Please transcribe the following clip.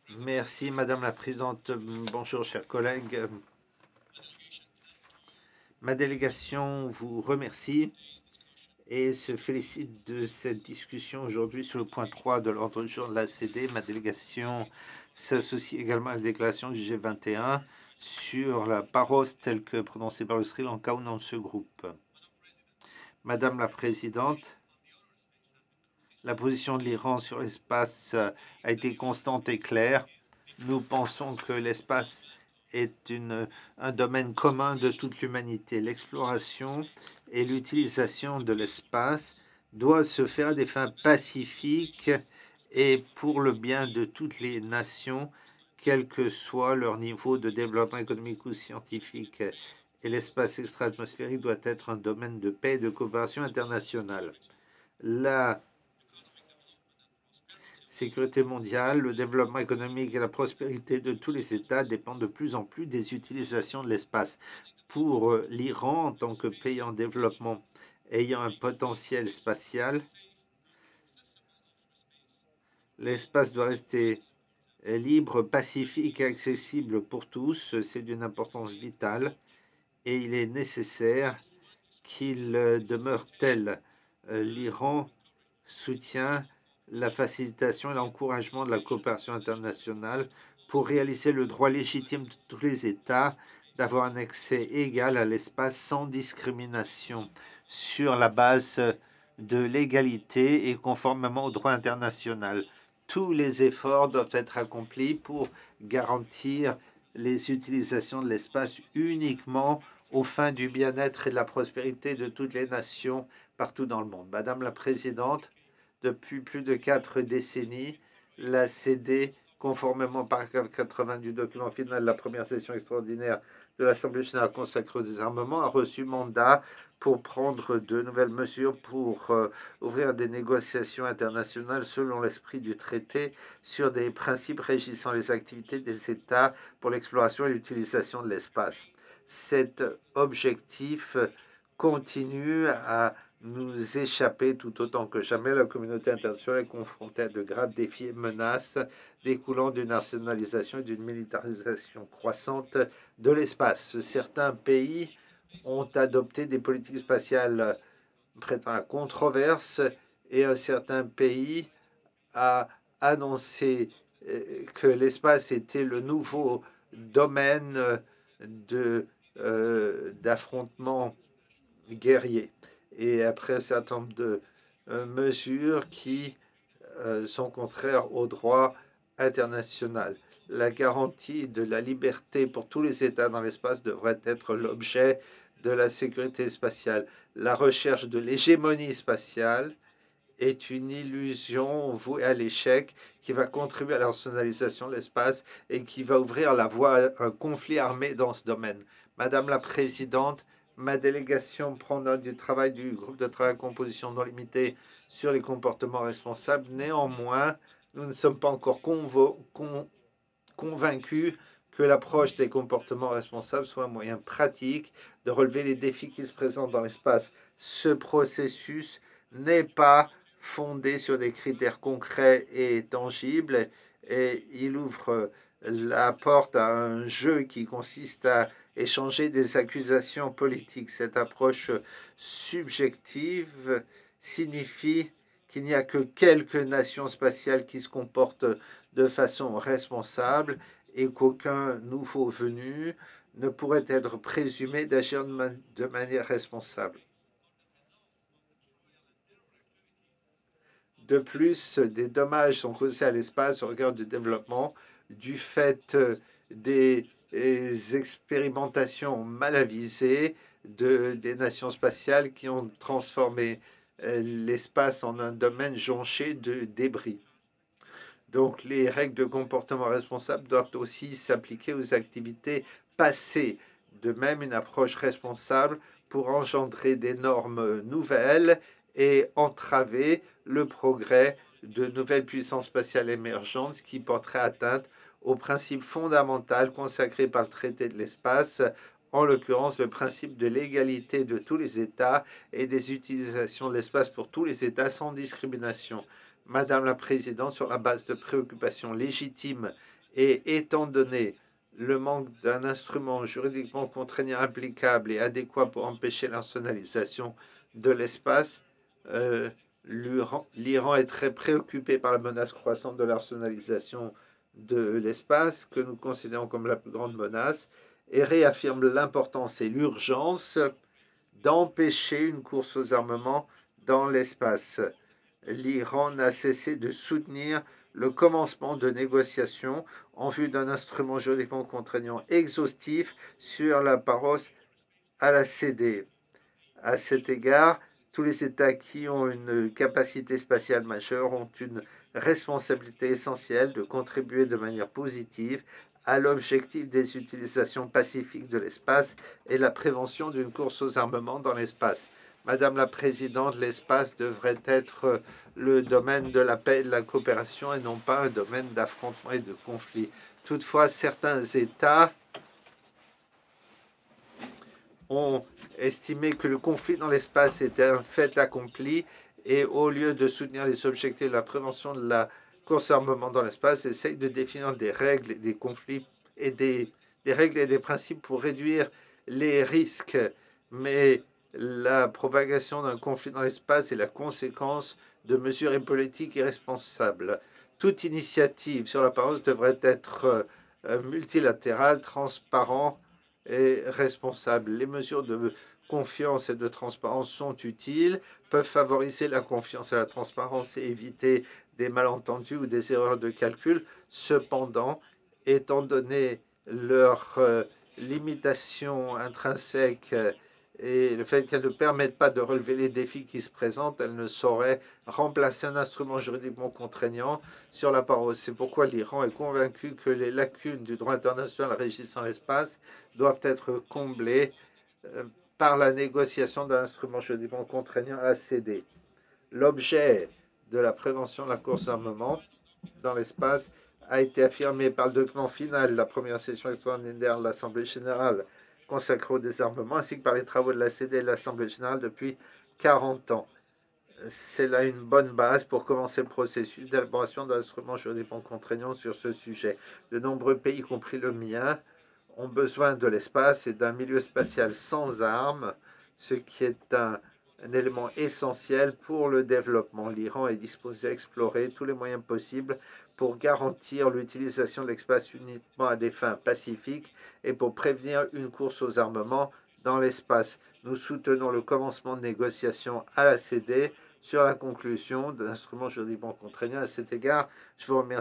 Merci Madame la Présidente. Bonjour chers collègues. Ma délégation vous remercie et se félicite de cette discussion aujourd'hui sur le point 3 de l'ordre du jour de l'ACD. Ma délégation s'associe également à la déclaration du G21 sur la parole telle que prononcée par le Sri Lanka au nom de ce groupe. Madame la Présidente, la position de l'Iran sur l'espace a été constante et claire. Nous pensons que l'espace est un domaine commun de toute l'humanité. L'exploration et l'utilisation de l'espace doivent se faire à des fins pacifiques et pour le bien de toutes les nations, quel que soit leur niveau de développement économique ou scientifique. Et l'espace extra-atmosphérique doit être un domaine de paix et de coopération internationale. La sécurité mondiale, le développement économique et la prospérité de tous les États dépendent de plus en plus des utilisations de l'espace. Pour l'Iran, en tant que pays en développement ayant un potentiel spatial, l'espace doit rester libre, pacifique et accessible pour tous. C'est d'une importance vitale et il est nécessaire qu'il demeure tel. L'Iran soutient la facilitation et l'encouragement de la coopération internationale pour réaliser le droit légitime de tous les États d'avoir un accès égal à l'espace sans discrimination sur la base de l'égalité et conformément au droit international. Tous les efforts doivent être accomplis pour garantir les utilisations de l'espace uniquement aux fins du bien-être et de la prospérité de toutes les nations partout dans le monde. Madame la Présidente, depuis plus de 4 décennies, la CD, conformément au paragraphe 80 du document final de la première session extraordinaire de l'Assemblée générale consacrée au désarmement, a reçu mandat pour prendre de nouvelles mesures pour ouvrir des négociations internationales selon l'esprit du traité sur des principes régissant les activités des États pour l'exploration et l'utilisation de l'espace. Cet objectif continue à nous échapper tout autant que jamais. La communauté internationale est confrontée à de graves défis et menaces découlant d'une arsenalisation et d'une militarisation croissante de l'espace. Certains pays ont adopté des politiques spatiales prêtant à controverse et un certain pays a annoncé que l'espace était le nouveau domaine d'affrontement guerrier. Et après un certain nombre de mesures qui sont contraires au droit international. La garantie de la liberté pour tous les États dans l'espace devrait être l'objet de la sécurité spatiale. La recherche de l'hégémonie spatiale est une illusion vouée à l'échec qui va contribuer à la rationalisation de l'espace et qui va ouvrir la voie à un conflit armé dans ce domaine. Madame la Présidente, ma délégation prend note du travail du groupe de travail composition non limitée sur les comportements responsables. Néanmoins, nous ne sommes pas encore convaincus que l'approche des comportements responsables soit un moyen pratique de relever les défis qui se présentent dans l'espace. Ce processus n'est pas fondé sur des critères concrets et tangibles et il ouvre la porte à un jeu qui consiste à échanger des accusations politiques. Cette approche subjective signifie qu'il n'y a que quelques nations spatiales qui se comportent de façon responsable et qu'aucun nouveau venu ne pourrait être présumé d'agir de manière responsable. De plus, des dommages sont causés à l'espace au regard du développement du fait des expérimentations mal avisées des nations spatiales qui ont transformé l'espace en un domaine jonché de débris. Donc les règles de comportement responsable doivent aussi s'appliquer aux activités passées. De même, une approche responsable pour engendrer des normes nouvelles et entraver le progrès de nouvelles puissances spatiales émergentes qui porteraient atteinte au principe fondamental consacré par le traité de l'espace, en l'occurrence le principe de l'égalité de tous les États et des utilisations de l'espace pour tous les États sans discrimination. Madame la Présidente, sur la base de préoccupations légitimes Et étant donné le manque d'un instrument juridiquement contraignant applicable et adéquat pour empêcher l'instrumentalisation de l'espace, euh, l'Iran est très préoccupé par la menace croissante de l'arsenalisation de l'espace, que nous considérons comme la plus grande menace, et réaffirme l'importance et l'urgence d'empêcher une course aux armements dans l'espace. L'Iran n'a cessé de soutenir le commencement de négociations en vue d'un instrument juridiquement contraignant exhaustif sur la parole à la CD. À cet égard, tous les États qui ont une capacité spatiale majeure ont une responsabilité essentielle de contribuer de manière positive à l'objectif des utilisations pacifiques de l'espace et la prévention d'une course aux armements dans l'espace. Madame la Présidente, l'espace devrait être le domaine de la paix et de la coopération et non pas un domaine d'affrontement et de conflit. Toutefois, certains États ont estimé que le conflit dans l'espace était un fait accompli et au lieu de soutenir les objectifs de la prévention de la course armement dans l'espace, essayent de définir des règles et des conflits et des règles et des principes pour réduire les risques. Mais la propagation d'un conflit dans l'espace est la conséquence de mesures politiques irresponsables. Toute initiative sur la parole devrait être multilatérale, transparente et responsable. Les mesures de confiance et de transparence sont utiles, peuvent favoriser la confiance et la transparence et éviter des malentendus ou des erreurs de calcul. Cependant, étant donné leurs limitations intrinsèques et le fait qu'elles ne permettent pas de relever les défis qui se présentent, elles ne sauraient remplacer un instrument juridiquement contraignant sur la parole. C'est pourquoi l'Iran est convaincu que les lacunes du droit international régissant l'espace doivent être comblées euh, par la négociation d'un instrument juridiquement contraignant à la CD. L'objet de la prévention de la course armement dans l'espace a été affirmé par le document final de la première session extraordinaire de l'Assemblée générale consacrée au désarmement, ainsi que par les travaux de la CD et de l'Assemblée générale depuis 40 ans. C'est là une bonne base pour commencer le processus d'élaboration d'instruments juridiquement contraignants sur ce sujet. De nombreux pays, y compris le mien, ont besoin de l'espace et d'un milieu spatial sans armes, ce qui est un élément essentiel pour le développement. L'Iran est disposé à explorer tous les moyens possibles pour garantir l'utilisation de l'espace uniquement à des fins pacifiques et pour prévenir une course aux armements dans l'espace. Nous soutenons le commencement de négociations à la CD sur la conclusion d'un instrument juridiquement contraignant. À cet égard, je vous remercie.